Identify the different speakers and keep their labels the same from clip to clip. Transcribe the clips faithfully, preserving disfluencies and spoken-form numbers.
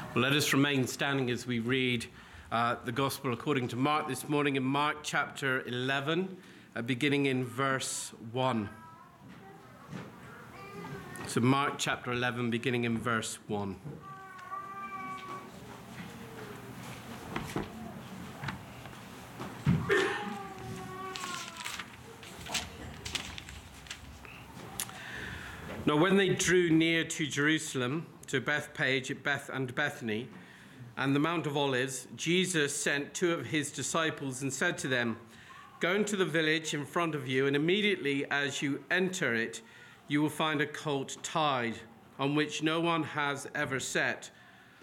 Speaker 1: Well, let us remain standing as we read uh, the Gospel according to Mark this morning in Mark chapter eleven, uh, beginning in verse one. So Mark chapter eleven, beginning in verse one. Now when they drew near to Jerusalem, to Bethphage Beth and Bethany, and the Mount of Olives, Jesus sent two of his disciples and said to them, "Go into the village in front of you, and immediately as you enter it, you will find a colt tied, on which no one has ever sat.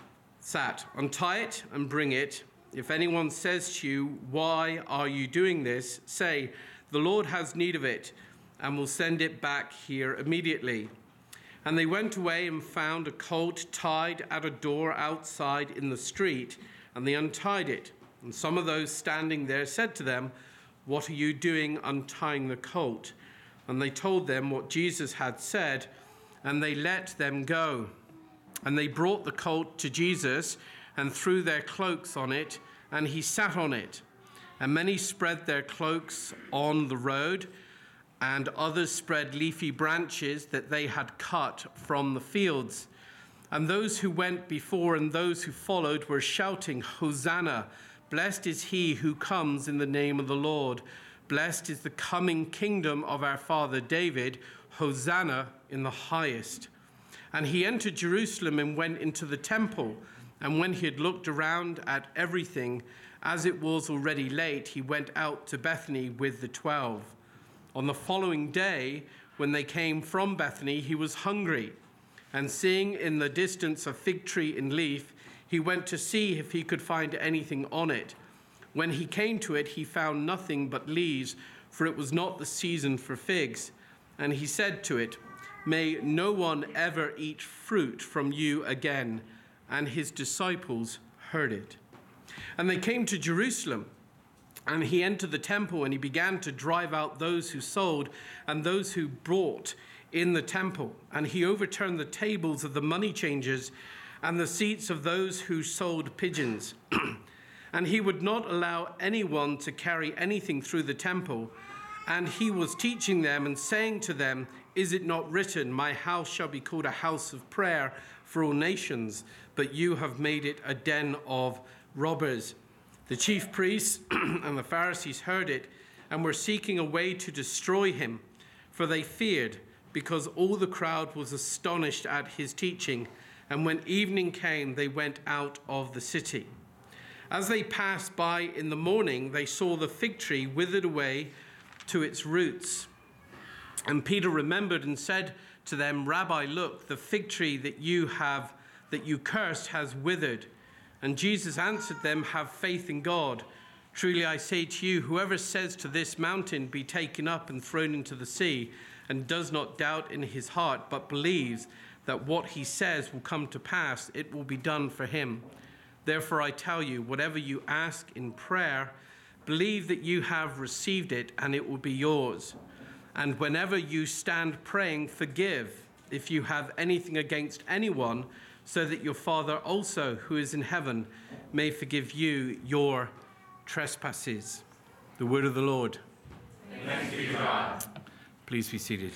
Speaker 1: Sat. Untie it and bring it. If anyone says to you, 'Why are you doing this?' say, 'The Lord has need of it, and will send it back here immediately.'" And they went away and found a colt tied at a door outside in the street, and they untied it. And some of those standing there said to them, "What are you doing untying the colt?" And they told them what Jesus had said, and they let them go. And they brought the colt to Jesus and threw their cloaks on it, and he sat on it. And many spread their cloaks on the road, and others spread leafy branches that they had cut from the fields. And those who went before and those who followed were shouting, "Hosanna! Blessed is he who comes in the name of the Lord. Blessed is the coming kingdom of our father David. Hosanna in the highest." And he entered Jerusalem and went into the temple. And when he had looked around at everything, as it was already late, he went out to Bethany with the twelve. On the following day, when they came from Bethany, he was hungry. And seeing in the distance a fig tree in leaf, he went to see if he could find anything on it. When he came to it, he found nothing but leaves, for it was not the season for figs. And he said to it, "May no one ever eat fruit from you again." And his disciples heard it. And they came to Jerusalem. And he entered the temple, and he began to drive out those who sold and those who bought in the temple. And he overturned the tables of the money changers and the seats of those who sold pigeons. And he would not allow anyone to carry anything through the temple. And he was teaching them and saying to them, "Is it not written, 'My house shall be called a house of prayer for all nations'? But you have made it a den of robbers." The chief priests and the Pharisees heard it and were seeking a way to destroy him, for they feared, because all the crowd was astonished at his teaching. And when evening came, they went out of the city. As they passed by in the morning, they saw the fig tree withered away to its roots. And Peter remembered and said to them, "Rabbi, look, the fig tree that you have, that you cursed has withered." And Jesus answered them, "Have faith in God. Truly I say to you, whoever says to this mountain, 'Be taken up and thrown into the sea,' and does not doubt in his heart, but believes that what he says will come to pass, it will be done for him. Therefore I tell you, whatever you ask in prayer, believe that you have received it, and it will be yours. And whenever you stand praying, forgive if you have anything against anyone, so that your Father also, who is in heaven, may forgive you your trespasses." The word of the Lord.
Speaker 2: Thanks be to God.
Speaker 1: Please be seated.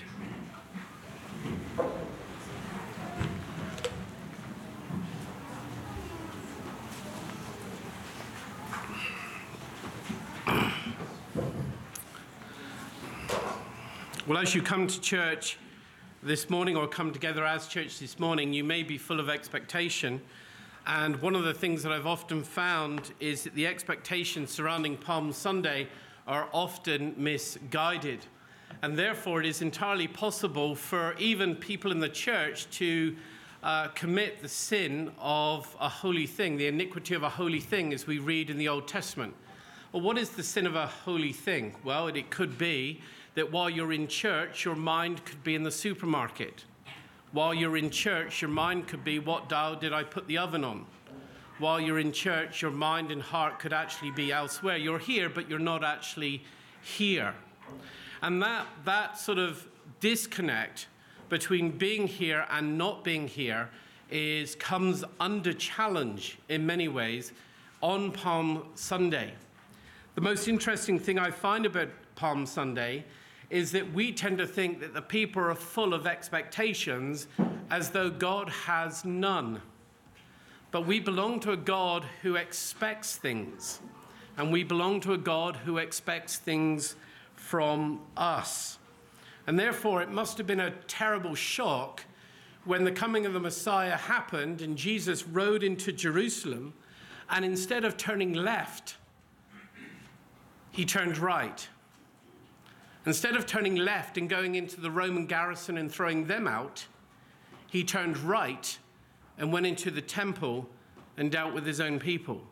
Speaker 1: Well, as you come to church this morning, or come together as church this morning, you may be full of expectation. And one of the things that I've often found is that the expectations surrounding Palm Sunday are often misguided. And therefore, it is entirely possible for even people in the church to uh, commit the sin of a holy thing, the iniquity of a holy thing, as we read in the Old Testament. Well, what is the sin of a holy thing? Well, it, it could be that while you're in church, your mind could be in the supermarket. While you're in church, your mind could be, what dial did I put the oven on? While you're in church, your mind and heart could actually be elsewhere. You're here, but you're not actually here. And that, that sort of disconnect between being here and not being here is comes under challenge in many ways on Palm Sunday. The most interesting thing I find about Palm Sunday is that we tend to think that the people are full of expectations as though God has none. But we belong to a God who expects things, and we belong to a God who expects things from us. And therefore, it must have been a terrible shock when the coming of the Messiah happened and Jesus rode into Jerusalem, and instead of turning left, he turned right. Instead of turning left and going into the Roman garrison and throwing them out, he turned right and went into the temple and dealt with his own people.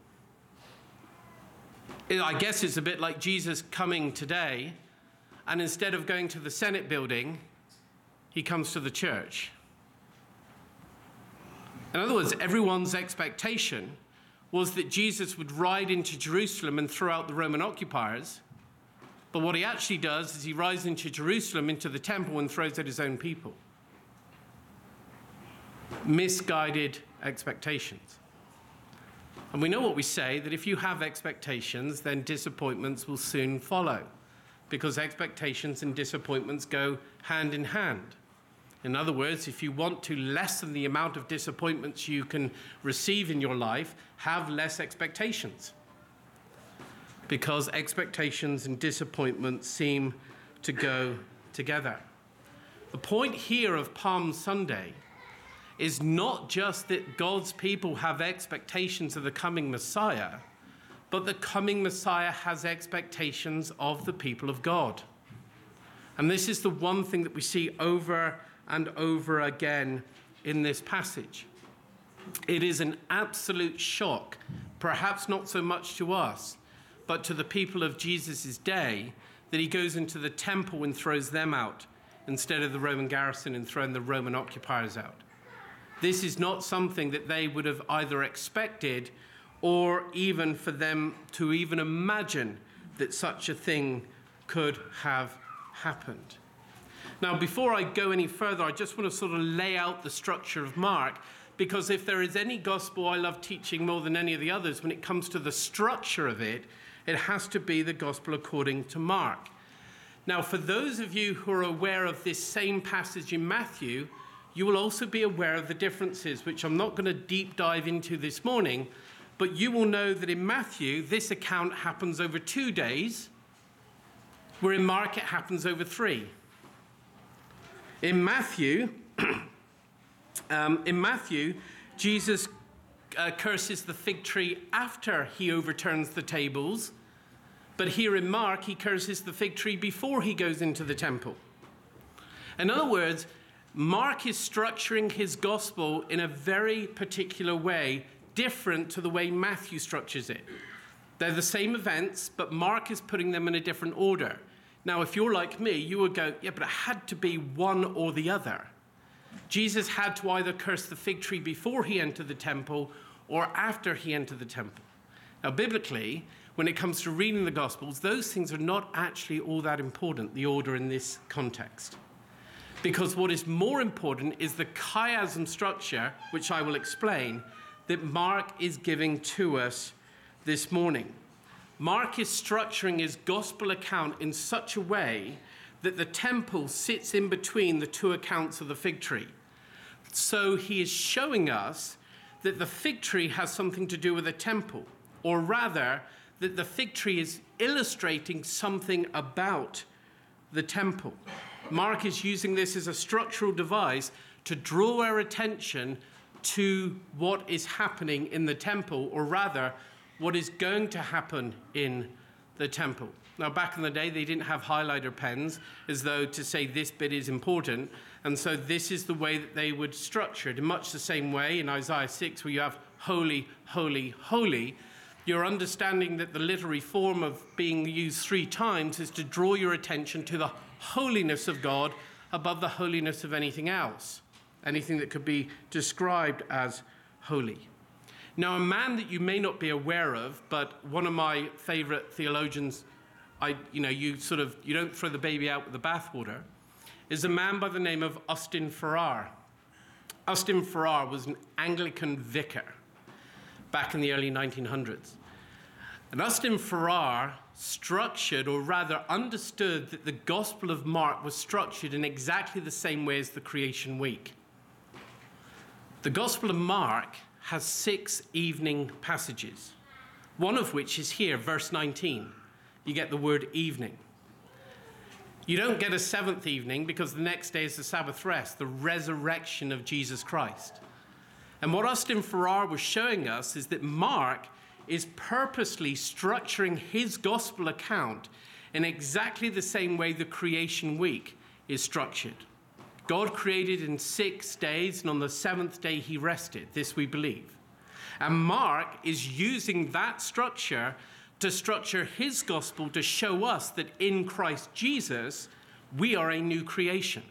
Speaker 1: I guess it's a bit like Jesus coming today, and instead of going to the Senate building, he comes to the church. In other words, everyone's expectation was that Jesus would ride into Jerusalem and throw out the Roman occupiers. But what he actually does is he rides into Jerusalem, into the temple, and throws out his own people. Misguided expectations. And we know what we say, that if you have expectations, then disappointments will soon follow, because expectations and disappointments go hand in hand. In other words, if you want to lessen the amount of disappointments you can receive in your life, have less expectations. Because expectations and disappointments seem to go together. The point here of Palm Sunday is not just that God's people have expectations of the coming Messiah, but the coming Messiah has expectations of the people of God. And this is the one thing that we see over and over again in this passage. It is an absolute shock, perhaps not so much to us, but to the people of Jesus' day, that he goes into the temple and throws them out instead of the Roman garrison and throwing the Roman occupiers out. This is not something that they would have either expected or even for them to even imagine that such a thing could have happened. Now, before I go any further, I just want to sort of lay out the structure of Mark, because if there is any gospel I love teaching more than any of the others, when it comes to the structure of it, it has to be the gospel according to Mark. Now, for those of you who are aware of this same passage in Matthew, you will also be aware of the differences, which I'm not going to deep dive into this morning, but you will know that in Matthew, this account happens over two days, where in Mark it happens over three. In Matthew, um, in Matthew, Jesus uh, curses the fig tree after he overturns the tables, but here in Mark, he curses the fig tree before he goes into the temple. In other words, Mark is structuring his gospel in a very particular way, different to the way Matthew structures it. They're the same events, but Mark is putting them in a different order. Now, if you're like me, you would go, yeah, but it had to be one or the other. Jesus had to either curse the fig tree before he entered the temple or after he entered the temple. Now, biblically, when it comes to reading the Gospels, those things are not actually all that important, the order in this context. Because what is more important is the chiasm structure, which I will explain, that Mark is giving to us this morning. Mark is structuring his gospel account in such a way that the temple sits in between the two accounts of the fig tree. So he is showing us that the fig tree has something to do with the temple, or rather, that the fig tree is illustrating something about the temple. Mark is using this as a structural device to draw our attention to what is happening in the temple, or rather, what is going to happen in the temple. Now, back in the day, they didn't have highlighter pens, as though to say this bit is important, and so this is the way that they would structure it. In much the same way, in Isaiah six, where you have holy, holy, holy, you're understanding that the literary form of being used three times is to draw your attention to the holiness of God above the holiness of anything else, anything that could be described as holy. Now, a man that you may not be aware of, but one of my favorite theologians, I, you know, you sort of, you don't throw the baby out with the bathwater, is a man by the name of Austin Farrar. Austin Farrar was an Anglican vicar back in the early nineteen hundreds. And Austin Farrar structured, or rather understood, that the Gospel of Mark was structured in exactly the same way as the Creation Week. The Gospel of Mark has six evening passages, one of which is here, verse nineteen. You get the word evening. You don't get a seventh evening because the next day is the Sabbath rest, the resurrection of Jesus Christ. And what Austin Farrar was showing us is that Mark is purposely structuring his gospel account in exactly the same way the creation week is structured. God created in six days, and on the seventh day he rested. This we believe. And Mark is using that structure to structure his gospel to show us that in Christ Jesus, we are a new creation.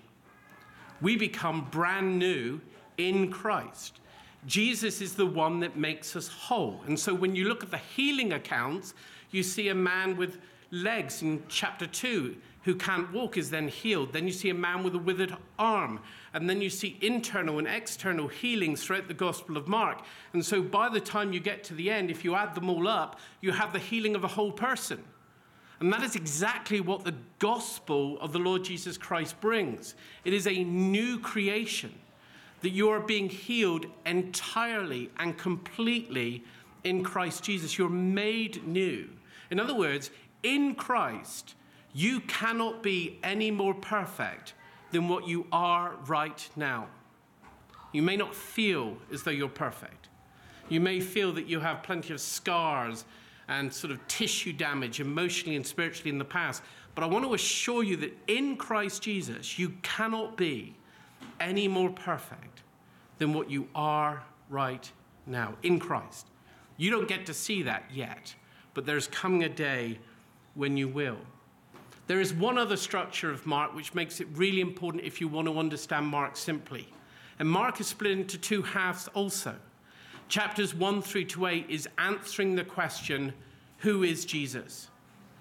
Speaker 1: We become brand new in Christ. Jesus is the one that makes us whole. And so when you look at the healing accounts, you see a man with legs in chapter two who can't walk is then healed. Then you see a man with a withered arm. And then you see internal and external healings throughout the Gospel of Mark. And so by the time you get to the end, if you add them all up, you have the healing of a whole person. And that is exactly what the gospel of the Lord Jesus Christ brings. It is a new creation, that you are being healed entirely and completely in Christ Jesus. You're made new. In other words, in Christ, you cannot be any more perfect than what you are right now. You may not feel as though you're perfect. You may feel that you have plenty of scars and sort of tissue damage emotionally and spiritually in the past. But I want to assure you that in Christ Jesus, you cannot be any more perfect than what you are right now in Christ. You don't get to see that yet, but there's coming a day when you will. There is one other structure of Mark which makes it really important if you want to understand Mark simply. And Mark is split into two halves also. Chapters one through to eight is answering the question, who is Jesus?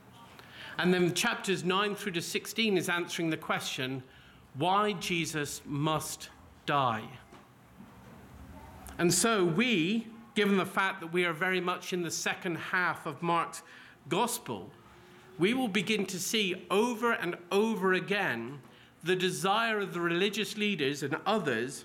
Speaker 1: And then chapters nine through to sixteen is answering the question, why Jesus must die. And so we, given the fact that we are very much in the second half of Mark's gospel, we will begin to see over and over again the desire of the religious leaders and others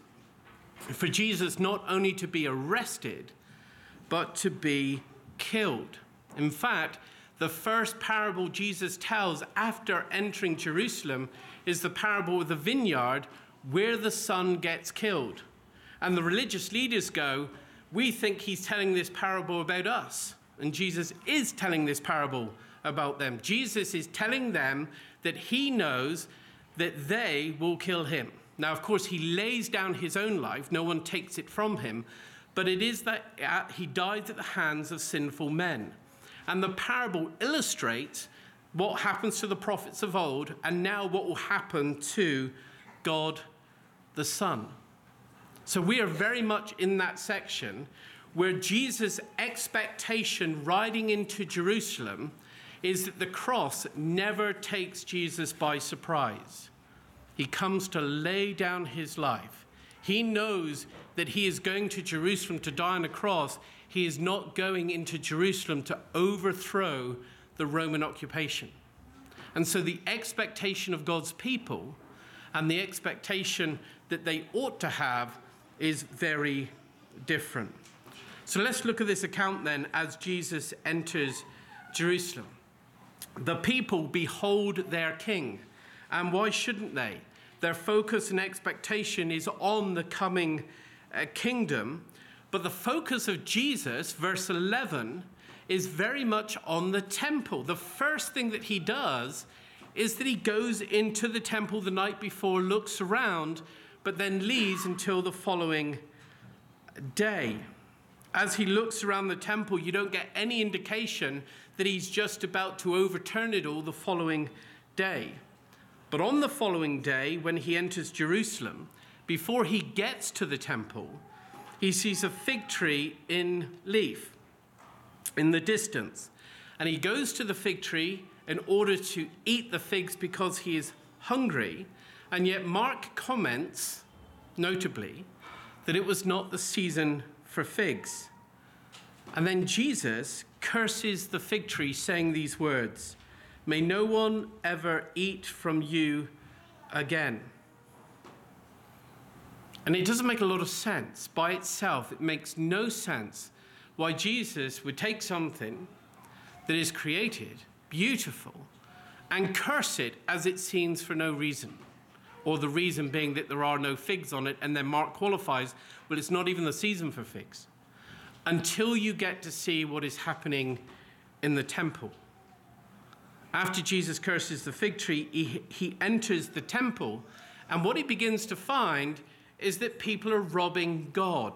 Speaker 1: for Jesus not only to be arrested, but to be killed. In fact, the first parable Jesus tells after entering Jerusalem is the parable of the vineyard where the son gets killed. And the religious leaders go, we think he's telling this parable about us. And Jesus is telling this parable about them. Jesus is telling them that he knows that they will kill him. Now, of course, he lays down his own life. No one takes it from him. But it is that he died at the hands of sinful men. And the parable illustrates what happens to the prophets of old and now what will happen to God the Son. So we are very much in that section where Jesus' expectation riding into Jerusalem is that the cross never takes Jesus by surprise. He comes to lay down his life. He knows that he is going to Jerusalem to die on a cross. He is not going into Jerusalem to overthrow the Roman occupation. And so the expectation of God's people and the expectation that they ought to have is very different. So let's look at this account then as Jesus enters Jerusalem. The people behold their king. And why shouldn't they? Their focus and expectation is on the coming uh, kingdom. But the focus of Jesus, verse eleven, is very much on the temple. The first thing that he does is that he goes into the temple the night before, looks around, but then leaves until the following day. As he looks around the temple, you don't get any indication that he's just about to overturn it all the following day. But on the following day, when he enters Jerusalem, before he gets to the temple, he sees a fig tree in leaf in the distance. And he goes to the fig tree in order to eat the figs because he is hungry. And yet Mark comments, notably, that it was not the season for figs. And then Jesus curses the fig tree, saying these words, "May no one ever eat from you again." And it doesn't make a lot of sense. By itself, it makes no sense why Jesus would take something that is created, beautiful, and curse it as it seems for no reason. Or the reason being that there are no figs on it, and then Mark qualifies, well, it's not even the season for figs. Until you get to see what is happening in the temple. After Jesus curses the fig tree, he, he enters the temple, and what he begins to find is that people are robbing God.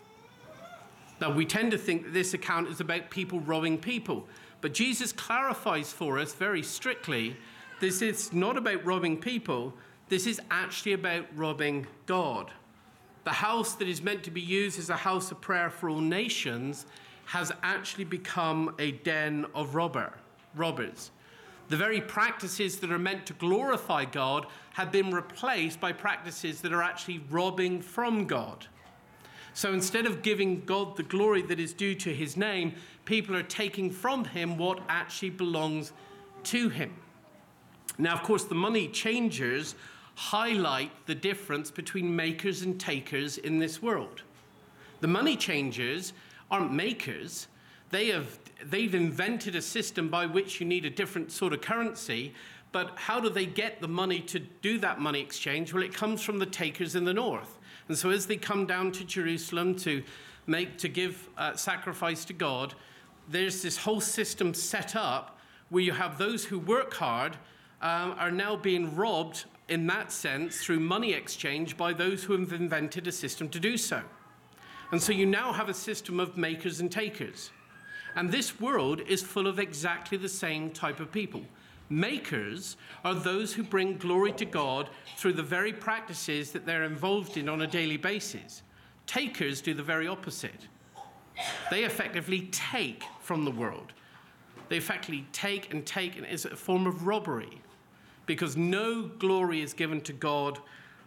Speaker 1: Now, we tend to think that this account is about people robbing people, but Jesus clarifies for us very strictly, this is not about robbing people, this is actually about robbing God. The house that is meant to be used as a house of prayer for all nations has actually become a den of robber, robbers. The very practices that are meant to glorify God have been replaced by practices that are actually robbing from God. So instead of giving God the glory that is due to his name, people are taking from him what actually belongs to him. Now, of course, the money changers highlight the difference between makers and takers in this world. The money changers aren't makers. They have, they've invented a system by which you need a different sort of currency, but how do they get the money to do that money exchange? Well, it comes from the takers in the north. And so as they come down to Jerusalem to make, to give uh, sacrifice to God, there's this whole system set up where you have those who work hard um, are now being robbed in that sense through money exchange by those who have invented a system to do so. And so you now have a system of makers and takers. And this world is full of exactly the same type of people. Makers are those who bring glory to God through the very practices that they're involved in on a daily basis. Takers do the very opposite. They effectively take from the world. They effectively take and take, and it's a form of robbery, because no glory is given to God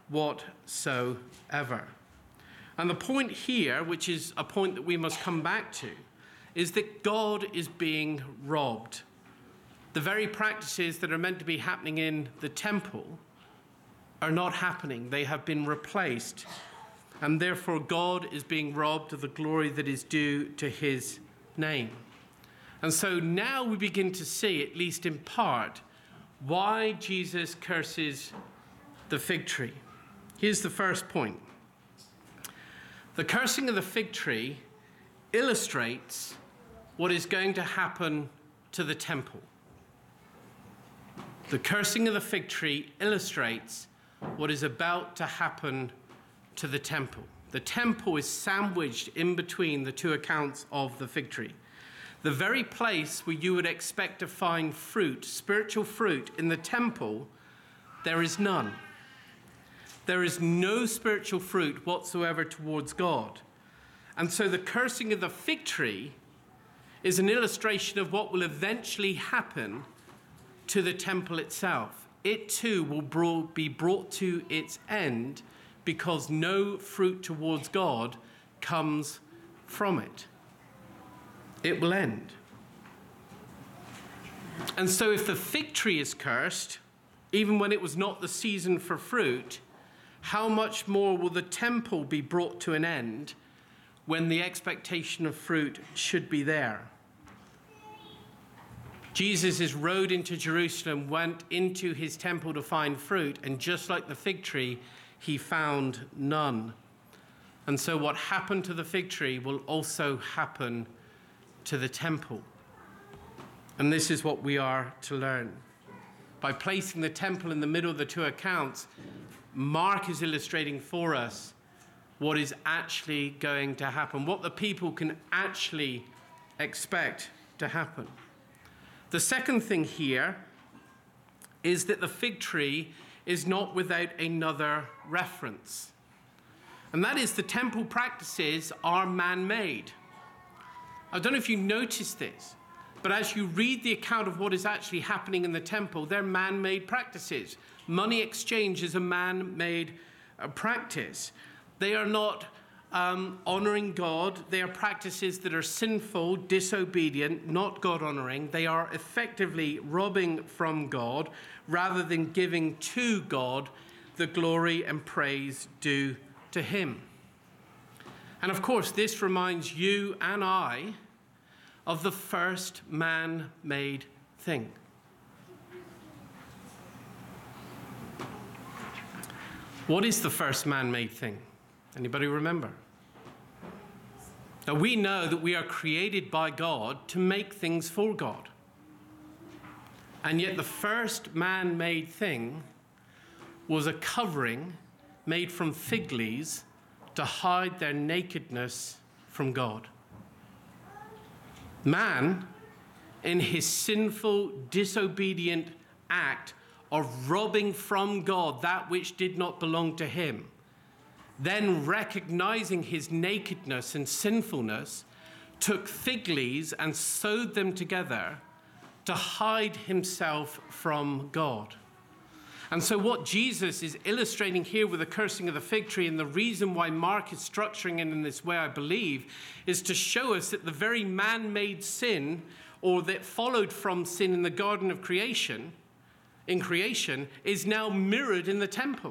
Speaker 1: whatsoever. And the point here, which is a point that we must come back to, is that God is being robbed. The very practices that are meant to be happening in the temple are not happening. They have been replaced. And therefore, God is being robbed of the glory that is due to his name. And so now we begin to see, at least in part, why Jesus curses the fig tree. Here's the first point. The cursing of the fig tree illustrates what is going to happen to the temple. The cursing of the fig tree illustrates what is about to happen to the temple. The temple is sandwiched in between the two accounts of the fig tree. The very place where you would expect to find fruit, spiritual fruit, in the temple, there is none. There is no spiritual fruit whatsoever towards God. And so the cursing of the fig tree is an illustration of what will eventually happen to the temple itself. It too will be brought to its end because no fruit towards God comes from it. It will end. And so if the fig tree is cursed, even when it was not the season for fruit, how much more will the temple be brought to an end when the expectation of fruit should be there? Jesus' road into Jerusalem went into his temple to find fruit, and just like the fig tree, he found none. And so what happened to the fig tree will also happen to the temple. And this is what we are to learn. By placing the temple in the middle of the two accounts, Mark is illustrating for us what is actually going to happen, what the people can actually expect to happen. The second thing here is that the fig tree is not without another reference. And that is the temple practices are man-made. I don't know if you noticed this, but as you read the account of what is actually happening in the temple, they're man-made practices. Money exchange is a man-made uh, practice. They are not um, honoring God. They are practices that are sinful, disobedient, not God-honoring. They are effectively robbing from God rather than giving to God the glory and praise due to him. And of course, this reminds you and I of the first man-made thing. What is the first man-made thing? Anybody remember? Now, we know that we are created by God to make things for God. And yet the first man-made thing was a covering made from fig leaves to hide their nakedness from God. Man, in his sinful, disobedient act of robbing from God that which did not belong to him, then recognizing his nakedness and sinfulness, took fig leaves and sewed them together to hide himself from God. And so what Jesus is illustrating here with the cursing of the fig tree, and the reason why Mark is structuring it in this way, I believe, is to show us that the very man-made sin, or that followed from sin in the Garden of Creation, in creation, is now mirrored in the temple.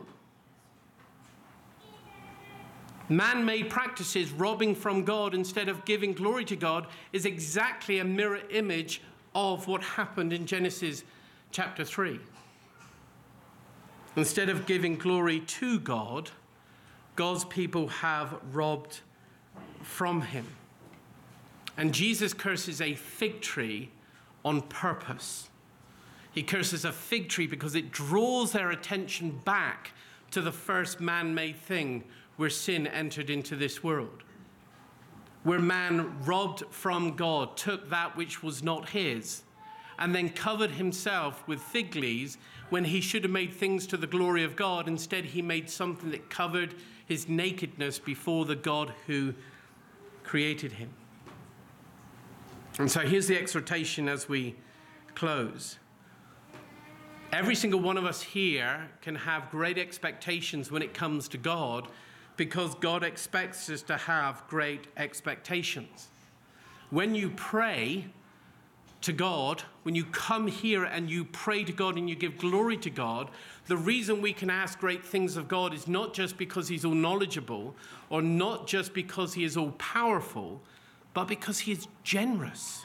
Speaker 1: Man-made practices robbing from God instead of giving glory to God is exactly a mirror image of what happened in Genesis chapter three. Instead of giving glory to God, God's people have robbed from him. And Jesus curses a fig tree on purpose. He curses a fig tree because it draws their attention back to the first man-made thing, where sin entered into this world, where man robbed from God, took that which was not his, and then covered himself with fig leaves when he should have made things to the glory of God. Instead, he made something that covered his nakedness before the God who created him. And so here's the exhortation as we close. Every single one of us here can have great expectations when it comes to God, because God expects us to have great expectations. When you pray to God, when you come here and you pray to God and you give glory to God, the reason we can ask great things of God is not just because he's all knowledgeable, or not just because he is all powerful, but because he is generous.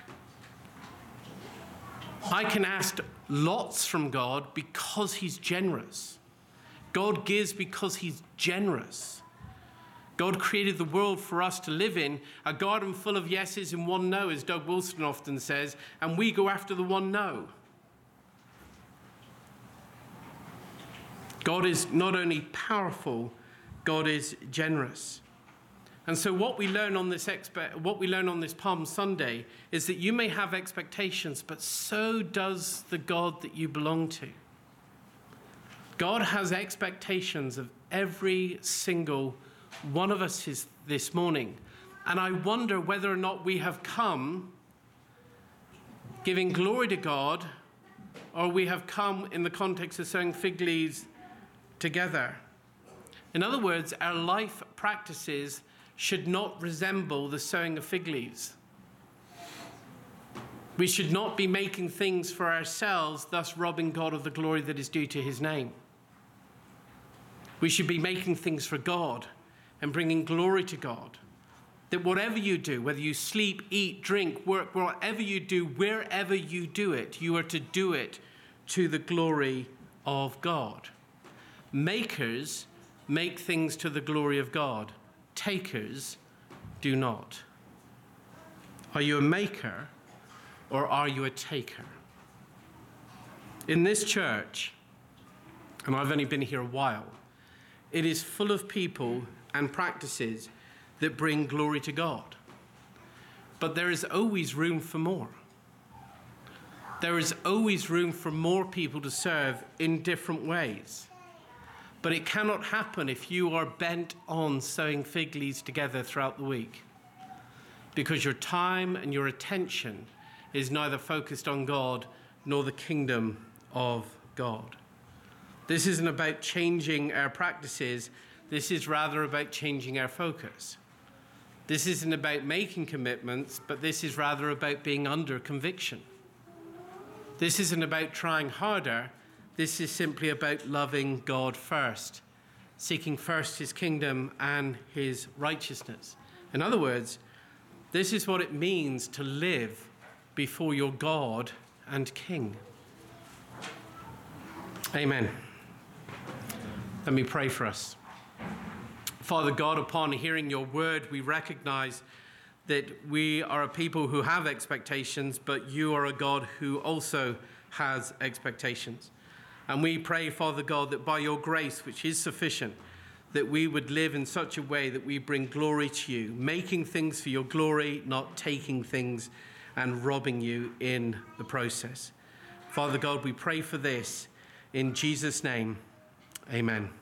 Speaker 1: I can ask lots from God because he's generous. God gives because he's generous. God created the world for us to live in, a garden full of yeses and one no, as Doug Wilson often says, and we go after the one no. God is not only powerful, God is generous. And so what we learn on this expe- what we learn on this Palm Sunday is that you may have expectations, but so does the God that you belong to. God has expectations of every single one of us is this morning. And I wonder whether or not we have come giving glory to God, or we have come in the context of sowing fig leaves together. In other words, our life practices should not resemble the sowing of fig leaves. We should not be making things for ourselves, thus robbing God of the glory that is due to his name. We should be making things for God and bringing glory to God. That whatever you do, whether you sleep, eat, drink, work, whatever you do, wherever you do it, you are to do it to the glory of God. Makers make things to the glory of God. Takers do not. Are you a maker or are you a taker? In this church, and I've only been here a while, it is full of people and practices that bring glory to God. But there is always room for more. There is always room for more people to serve in different ways. But it cannot happen if you are bent on sowing fig leaves together throughout the week, because your time and your attention is neither focused on God nor the kingdom of God. This isn't about changing our practices. This is rather about changing our focus. This isn't about making commitments, but this is rather about being under conviction. This isn't about trying harder. This is simply about loving God first, seeking first his kingdom and his righteousness. In other words, this is what it means to live before your God and King. Amen. Let me pray for us. Father God, upon hearing your word, we recognize that we are a people who have expectations, but you are a God who also has expectations. And we pray, Father God, that by your grace, which is sufficient, that we would live in such a way that we bring glory to you, making things for your glory, not taking things and robbing you in the process. Father God, we pray for this in Jesus' name. Amen.